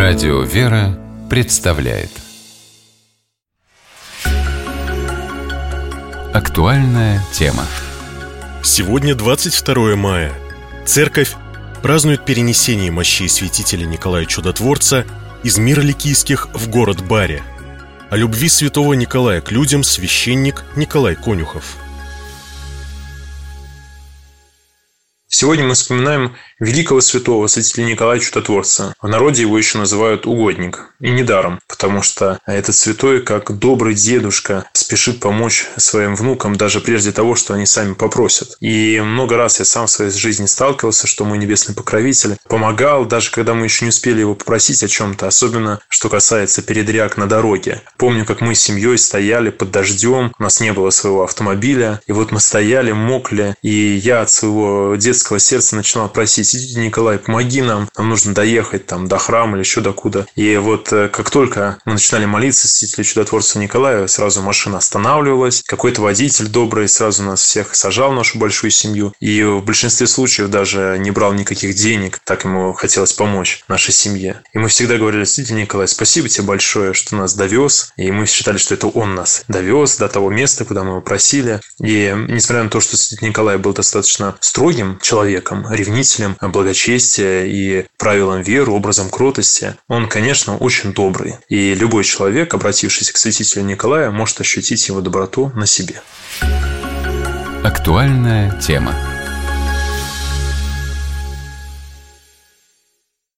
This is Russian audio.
Радио «Вера» представляет актуальная тема. Сегодня 22 мая. Церковь празднует перенесение мощей святителя Николая Чудотворца из мира ликийских в город Баре. О любви святого Николая к людям священник Николай Конюхов. Сегодня мы вспоминаем великого святого святителя Николая Чудотворца. В народе его еще называют угодник. И недаром, потому что этот святой, как добрый дедушка, спешит помочь своим внукам даже прежде того, что они сами попросят. И много раз я сам в своей жизни сталкивался, что мой небесный покровитель помогал, даже когда мы еще не успели его попросить о чем-то, особенно что касается передряг на дороге. Помню, как мы с семьей стояли под дождем, у нас не было своего автомобиля, и вот мы стояли, мокли, и я от своего детского сердца начинал просить: «Идите, Николай, помоги нам нужно доехать до храма или еще докуда». И вот как только мы начинали молиться святителю Чудотворцу Николаю, сразу машина останавливалась, какой-то водитель добрый сразу нас всех сажал в нашу большую семью, и в большинстве случаев даже не брал никаких денег, так ему хотелось помочь нашей семье. И мы всегда говорили: святитель Николай, спасибо тебе большое, что нас довез, и мы считали, что это он нас довез до того места, куда мы его просили. И несмотря на то, что святитель Николай был достаточно строгим человеком, ревнителем благочестия и правилам веры, образом кротости, он, конечно, очень добрый. И любой человек, обратившийся к святителю Николаю, может ощутить его доброту на себе. Актуальная тема.